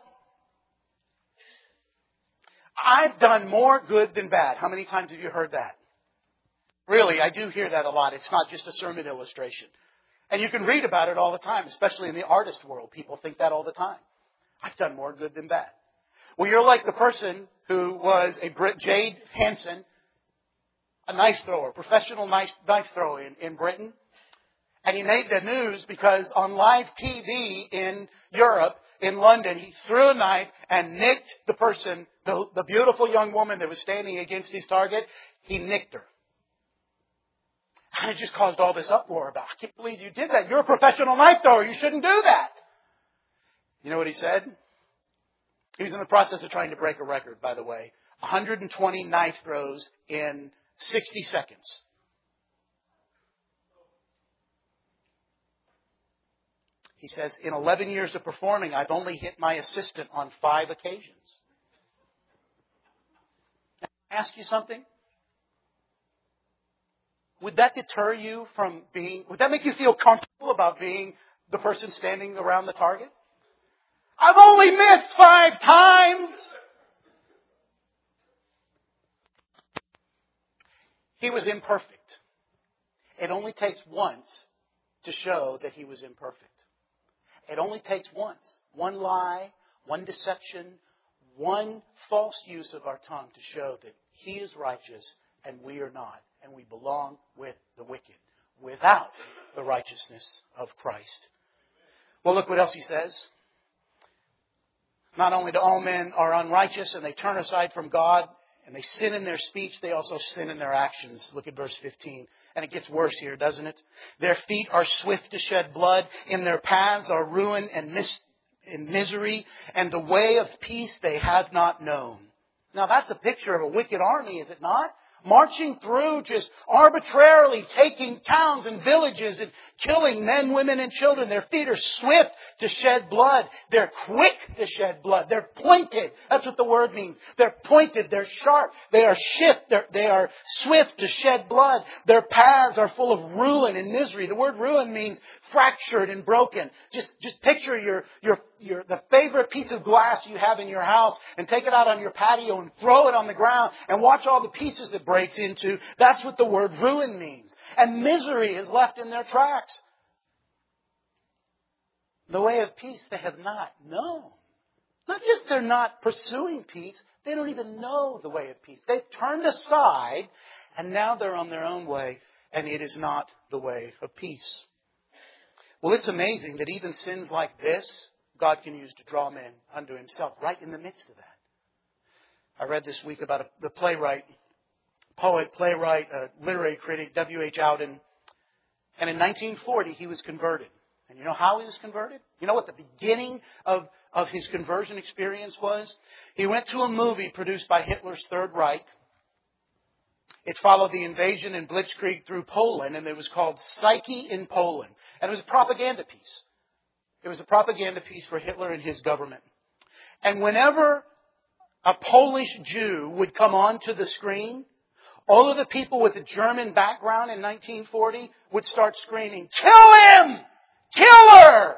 I've done more good than bad. How many times have you heard that? Really, I do hear that a lot. It's not just a sermon illustration. And you can read about it all the time, especially in the artist world. People think that all the time. I've done more good than bad. Well, you're like the person who was a Brit, Jade Hansen, a knife thrower, professional knife, knife thrower in, in Britain. And he made the news because on live T V in Europe, in London, he threw a knife and nicked the person, the, the beautiful young woman that was standing against his target. He nicked her. And it just caused all this uproar about, I can't believe you did that. You're a professional knife thrower. You shouldn't do that. You know what he said? He was in the process of trying to break a record, by the way. one hundred twenty knife throws in sixty seconds. He says, in eleven years of performing, I've only hit my assistant on five occasions. Now, can I ask you something? Would that deter you from being, would that make you feel comfortable about being the person standing around the target? I've only missed five times. He was imperfect. It only takes once to show that he was imperfect. It only takes once. One lie, one deception, one false use of our tongue to show that He is righteous and we are not. And we belong with the wicked without the righteousness of Christ. Well, look what else he says. Not only do all men are unrighteous and they turn aside from God and they sin in their speech, they also sin in their actions. Look at verse fifteen. And it gets worse here, doesn't it? Their feet are swift to shed blood. In their paths are ruin and mis- in misery, and the way of peace they have not known. Now that's a picture of a wicked army, is it not? Marching through, just arbitrarily taking towns and villages and killing men, women, and children. Their feet are swift to shed blood. They're quick to shed blood. They're pointed. That's what the word means. They're pointed. They're sharp. They are swift. They're, they are swift to shed blood. Their paths are full of ruin and misery. The word ruin means fractured and broken. Just, just picture your, your, your, the favorite piece of glass you have in your house and take it out on your patio and throw it on the ground and watch all the pieces that breaks into. That's what the word ruin means. And misery is left in their tracks. The way of peace they have not known. Not just they're not pursuing peace, they don't even know the way of peace. They've turned aside and now they're on their own way, and it is not the way of peace. Well, it's amazing that even sins like this, God can use to draw men unto Himself right in the midst of that. I read this week about a, the playwright, poet, playwright, uh, literary critic, W H Auden. And in nineteen forty, he was converted. And you know how he was converted? You know what the beginning of, of his conversion experience was? He went to a movie produced by Hitler's Third Reich. It followed the invasion in Blitzkrieg through Poland, and it was called Psyche in Poland. And it was a propaganda piece. It was a propaganda piece for Hitler and his government. And whenever a Polish Jew would come onto the screen, all of the people with a German background in nineteen forty would start screaming, "Kill him! Kill her!"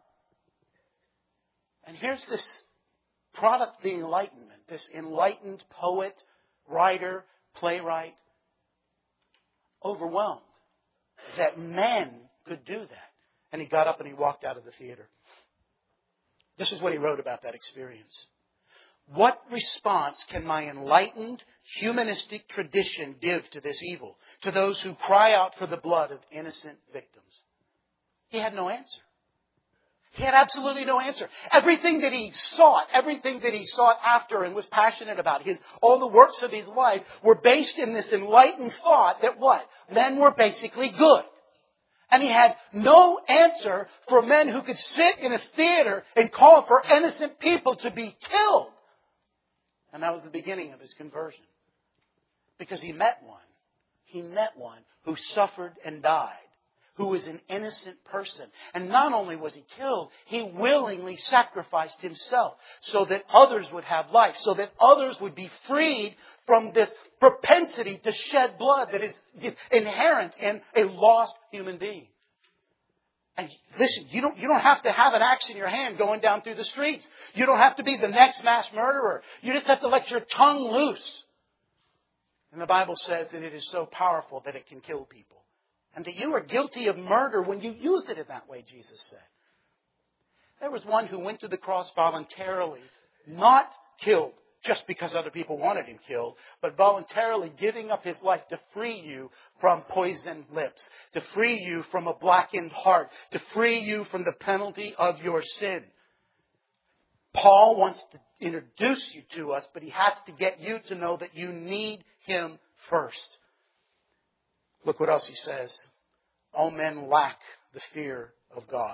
And here's this product of the Enlightenment, this enlightened poet, writer, playwright, overwhelmed that men could do that. And he got up and he walked out of the theater. This is what he wrote about that experience. What response can my enlightened, humanistic tradition give to this evil, to those who cry out for the blood of innocent victims? He had no answer. He had absolutely no answer. Everything that he sought, everything that he sought after and was passionate about, his all the works of his life were based in this enlightened thought that what? Men were basically good. And he had no answer for men who could sit in a theater and call for innocent people to be killed. And that was the beginning of his conversion. Because he met one. He met one who suffered and died. Who was an innocent person. And not only was he killed, he willingly sacrificed himself so that others would have life, so that others would be freed from this propensity to shed blood that is just inherent in a lost human being. And listen, you don't, you don't have to have an axe in your hand going down through the streets. You don't have to be the next mass murderer. You just have to let your tongue loose. And the Bible says that it is so powerful that it can kill people. And that you are guilty of murder when you use it in that way, Jesus said. There was one who went to the cross voluntarily, not killed just because other people wanted him killed, but voluntarily giving up his life to free you from poisoned lips, to free you from a blackened heart, to free you from the penalty of your sin. Paul wants to introduce you to us, but he has to get you to know that you need him first. Look what else he says. All men lack the fear of God.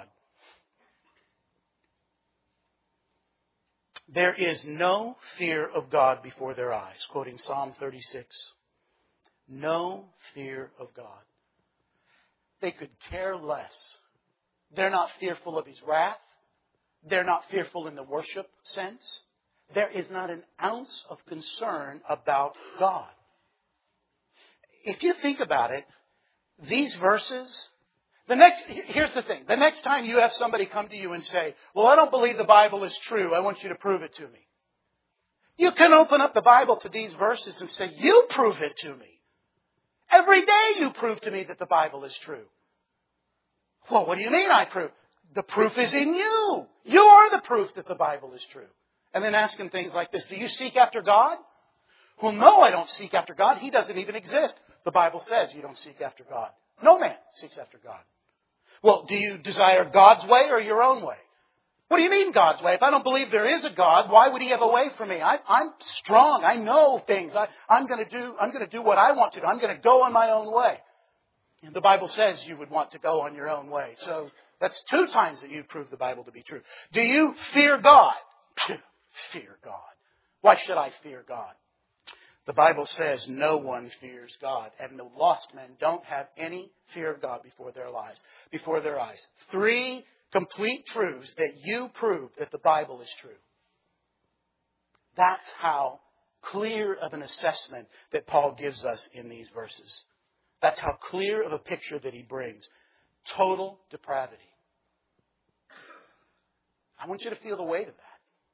There is no fear of God before their eyes. Quoting Psalm thirty-six. No fear of God. They could care less. They're not fearful of His wrath. They're not fearful in the worship sense. There is not an ounce of concern about God. If you think about it, these verses, the next, here's the thing. The next time you have somebody come to you and say, well, I don't believe the Bible is true. I want you to prove it to me. You can open up the Bible to these verses and say, you prove it to me. Every day you prove to me that the Bible is true. Well, what do you mean I prove? The proof is in you. You are the proof that the Bible is true. And then ask him things like this. Do you seek after God? Well, no, I don't seek after God. He doesn't even exist. The Bible says you don't seek after God. No man seeks after God. Well, do you desire God's way or your own way? What do you mean God's way? If I don't believe there is a God, why would He have a way for me? I, I'm strong. I know things. I, I'm going to do. I'm going to do what I want to do. I'm going to go on my own way. And the Bible says you would want to go on your own way. So That's two times that you've proved the Bible to be true. Do you fear God? Fear God. Why should I fear God? The Bible says no one fears God. And the lost men don't have any fear of God before their lives, before their eyes. Three complete truths that you prove that the Bible is true. That's how clear of an assessment that Paul gives us in these verses. That's how clear of a picture that he brings. Total depravity. I want you to feel the weight of that.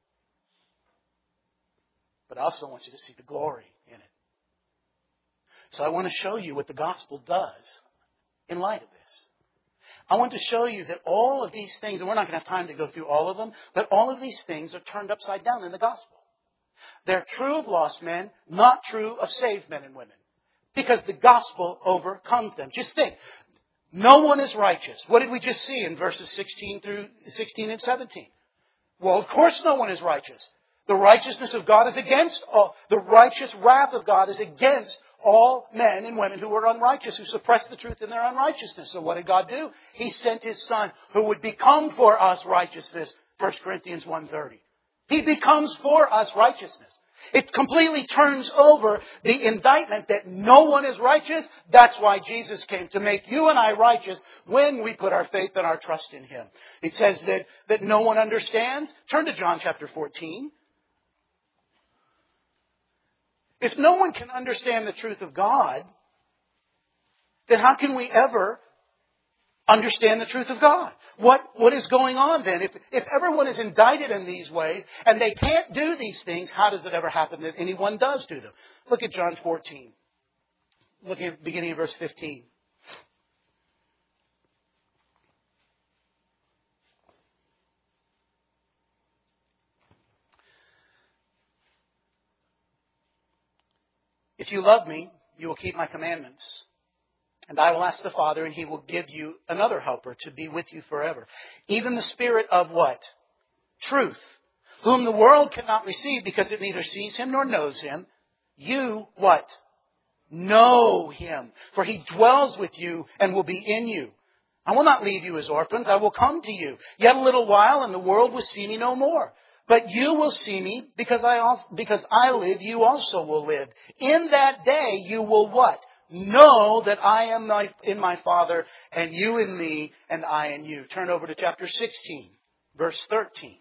But I also want you to see the glory in it. So I want to show you what the gospel does in light of this. I want to show you that all of these things, and we're not going to have time to go through all of them, but all of these things are turned upside down in the gospel. They're true of lost men, not true of saved men and women. Because the gospel overcomes them. Just think, no one is righteous. What did we just see in verses sixteen through sixteen and seventeen? Well, of course no one is righteous. The righteousness of God is against all. The righteous wrath of God is against all men and women who are unrighteous, who suppress the truth in their unrighteousness. So what did God do? He sent His Son, who would become for us righteousness. First Corinthians one thirty. He becomes for us righteousness. It completely turns over the indictment that no one is righteous. That's why Jesus came, to make you and I righteous when we put our faith and our trust in Him. It says that, that no one understands. Turn to John chapter fourteen. If no one can understand the truth of God, then how can we ever understand the truth of God? What, what is going on then? If, if everyone is indicted in these ways and they can't do these things, how does it ever happen that anyone does do them? Look at John fourteen. Look at the beginning of verse fifteen. If you love me, you will keep my commandments. And I will ask the Father, and He will give you another helper to be with you forever. Even the Spirit of what? Truth. Whom the world cannot receive because it neither sees Him nor knows Him. You, what? Know Him. For He dwells with you and will be in you. I will not leave you as orphans. I will come to you. Yet a little while, and the world will see me no more. But you will see me because I, also, because I live, you also will live. In that day you will what? Know that I am my, in my Father, and you in me, and I in you. Turn over to chapter sixteen, verse thirteen.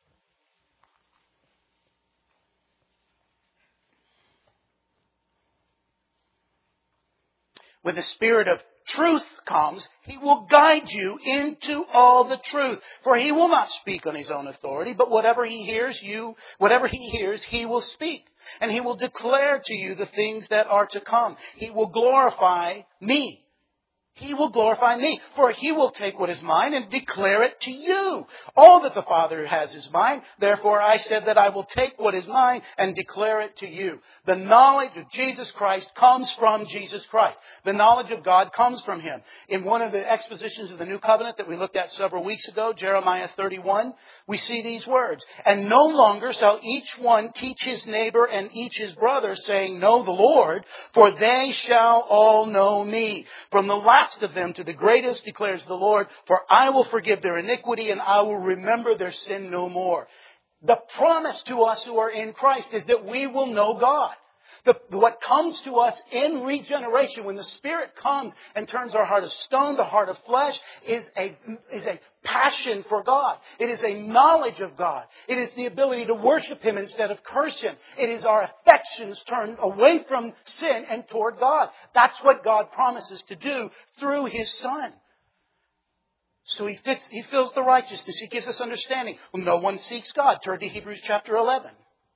When the Spirit of truth comes, He will guide you into all the truth. For He will not speak on His own authority, but whatever He hears you, whatever He hears, He will speak. And He will declare to you the things that are to come. He will glorify me. He will glorify me, for He will take what is mine and declare it to you. All that the Father has is mine. Therefore I said that I will take what is mine and declare it to you. The knowledge of Jesus Christ comes from Jesus Christ. The knowledge of God comes from Him. In one of the expositions of the New Covenant that we looked at several weeks ago, Jeremiah thirty-one, we see these words. And no longer shall each one teach his neighbor and each his brother, saying, Know the Lord, for they shall all know me. From the last of them to the greatest, declares the Lord, for I will forgive their iniquity and I will remember their sin no more. The promise to us who are in Christ is that we will know God. The, what comes to us in regeneration, when the Spirit comes and turns our heart of stone to heart of flesh, is a, is a passion for God. It is a knowledge of God. It is the ability to worship Him instead of curse Him. It is our affections turned away from sin and toward God. That's what God promises to do through His Son. So He fits, He fills the righteousness. He gives us understanding. Well, no one seeks God. Turn to Hebrews chapter eleven.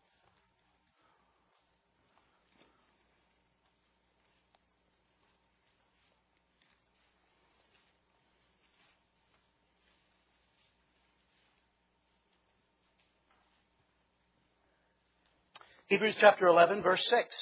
Hebrews chapter eleven, verse six.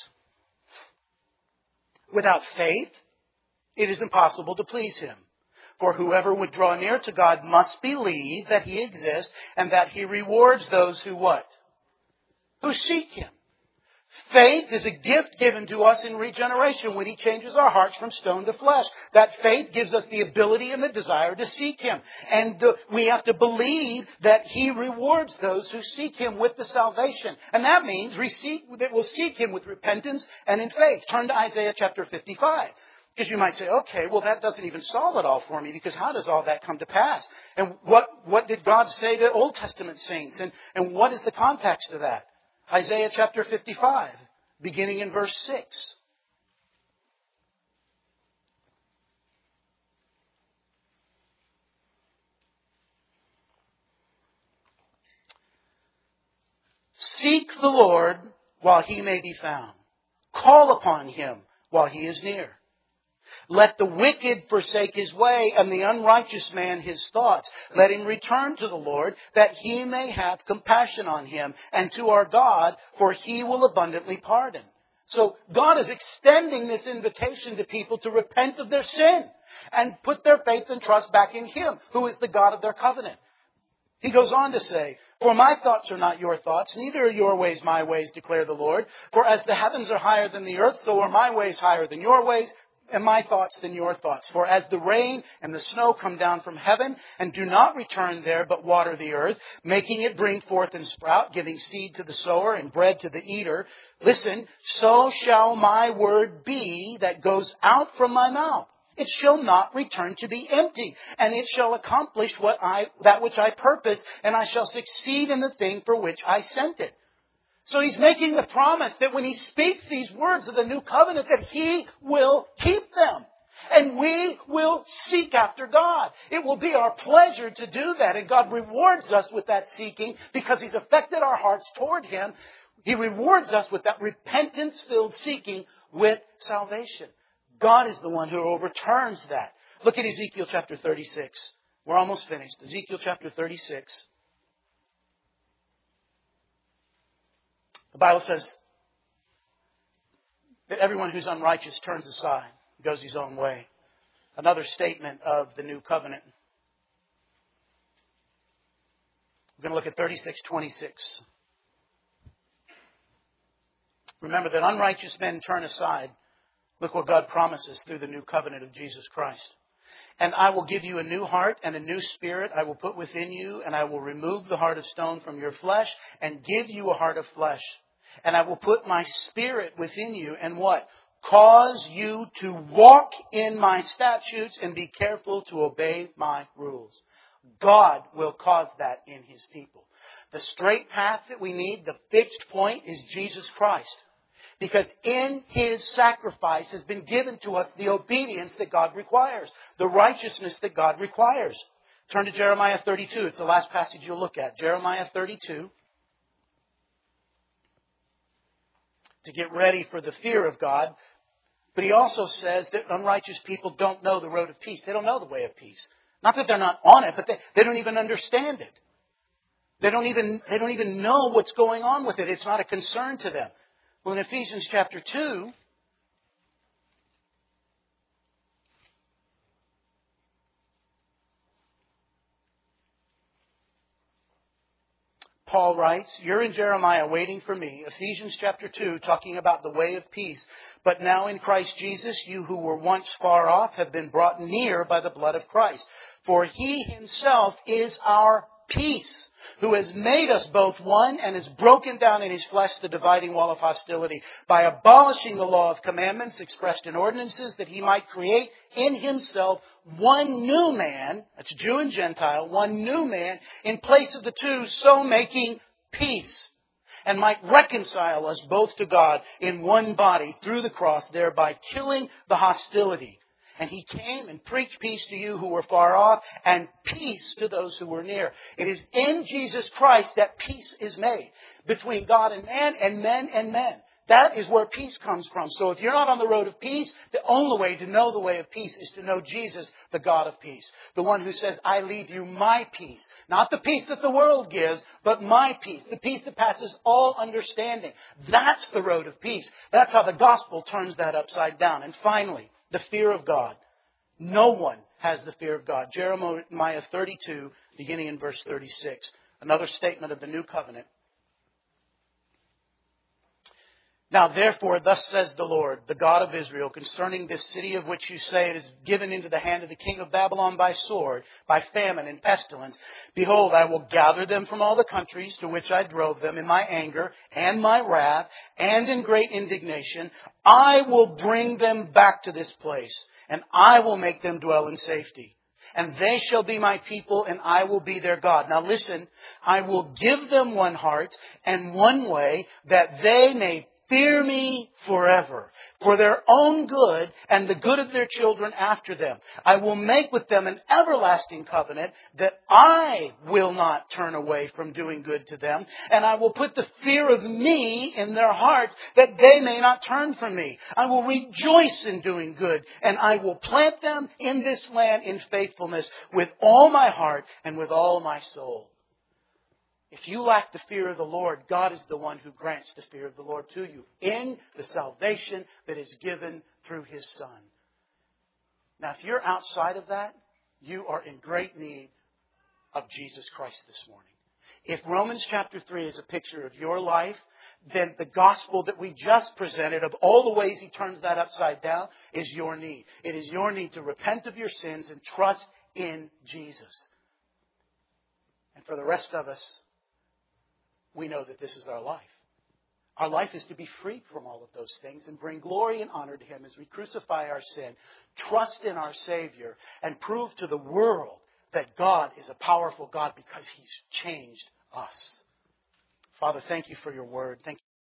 Without faith, it is impossible to please Him. For whoever would draw near to God must believe that He exists and that He rewards those who what? Who seek Him. Faith is a gift given to us in regeneration when He changes our hearts from stone to flesh. That faith gives us the ability and the desire to seek Him. And the, we have to believe that He rewards those who seek Him with the salvation. And that means receive, that we'll seek Him with repentance and in faith. Turn to Isaiah chapter fifty-five. Because you might say, okay, well that doesn't even solve it all for me, because how does all that come to pass? And what, what did God say to Old Testament saints? And, and what is the context of that? Isaiah chapter fifty-five, beginning in verse six. Seek the Lord while He may be found. Call upon Him while He is near. Let the wicked forsake his way, and the unrighteous man his thoughts. Let him return to the Lord, that He may have compassion on him, and to our God, for He will abundantly pardon. So God is extending this invitation to people to repent of their sin and put their faith and trust back in Him, who is the God of their covenant. He goes on to say, for my thoughts are not your thoughts, neither are your ways my ways, declare the Lord. For as the heavens are higher than the earth, so are my ways higher than your ways, and my thoughts than your thoughts. For as the rain and the snow come down from heaven, and do not return there, but water the earth, making it bring forth and sprout, giving seed to the sower and bread to the eater, listen, so shall my word be that goes out from my mouth. It shall not return to be empty, and it shall accomplish what I, that which I purpose, and I shall succeed in the thing for which I sent it. So He's making the promise that when He speaks these words of the new covenant, that He will keep them. And we will seek after God. It will be our pleasure to do that. And God rewards us with that seeking because He's affected our hearts toward Him. He rewards us with that repentance-filled seeking with salvation. God is the one who overturns that. Look at Ezekiel chapter thirty-six. We're almost finished. Ezekiel chapter thirty-six. The Bible says that everyone who's unrighteous turns aside, goes his own way. Another statement of the new covenant. We're going to look at thirty-six twenty-six. Remember that unrighteous men turn aside. Look what God promises through the new covenant of Jesus Christ. And I will give you a new heart and a new spirit I will put within you, and I will remove the heart of stone from your flesh and give you a heart of flesh. And I will put my spirit within you and what? Cause you to walk in my statutes and be careful to obey my rules. God will cause that in His people. The straight path that we need, the fixed point, is Jesus Christ. Because in His sacrifice has been given to us the obedience that God requires. The righteousness that God requires. Turn to Jeremiah thirty-two. It's the last passage you'll look at. Jeremiah thirty-two. To get ready for the fear of God. But He also says that unrighteous people don't know the road of peace. They don't know the way of peace. Not that they're not on it, but they, they don't even understand it. They don't even, they don't even know what's going on with it. It's not a concern to them. Well, in Ephesians chapter two, Paul writes, you're in Jeremiah waiting for me. Ephesians chapter two, talking about the way of peace. But now in Christ Jesus, you who were once far off have been brought near by the blood of Christ. For He Himself is our peace, who has made us both one and has broken down in His flesh the dividing wall of hostility by abolishing the law of commandments expressed in ordinances, that He might create in Himself one new man, that's Jew and Gentile, one new man in place of the two, so making peace, and might reconcile us both to God in one body through the cross, thereby killing the hostility. And He came and preached peace to you who were far off and peace to those who were near. It is in Jesus Christ that peace is made between God and man and men and men. That is where peace comes from. So if you're not on the road of peace, the only way to know the way of peace is to know Jesus, the God of peace. The one who says, I leave you my peace. Not the peace that the world gives, but my peace. The peace that passes all understanding. That's the road of peace. That's how the gospel turns that upside down. And finally, the fear of God. No one has the fear of God. Jeremiah thirty-two, beginning in verse thirty-six. Another statement of the new covenant. Now therefore, thus says the Lord, the God of Israel, concerning this city of which you say it is given into the hand of the king of Babylon by sword, by famine and pestilence. Behold, I will gather them from all the countries to which I drove them in my anger and my wrath and in great indignation. I will bring them back to this place, and I will make them dwell in safety. And they shall be my people, and I will be their God. Now listen, I will give them one heart and one way, that they may fear me forever, for their own good and the good of their children after them. I will make with them an everlasting covenant, that I will not turn away from doing good to them. And I will put the fear of me in their hearts, that they may not turn from me. I will rejoice in doing good, and I will plant them in this land in faithfulness with all my heart and with all my soul. If you lack the fear of the Lord, God is the one who grants the fear of the Lord to you in the salvation that is given through His Son. Now, if you're outside of that, you are in great need of Jesus Christ this morning. If Romans chapter three is a picture of your life, then the gospel that we just presented, of all the ways He turns that upside down, is your need. It is your need to repent of your sins and trust in Jesus. And for the rest of us, we know that this is our life. Our life is to be freed from all of those things and bring glory and honor to Him as we crucify our sin, trust in our Savior, and prove to the world that God is a powerful God because He's changed us. Father, thank You for Your word. Thank you.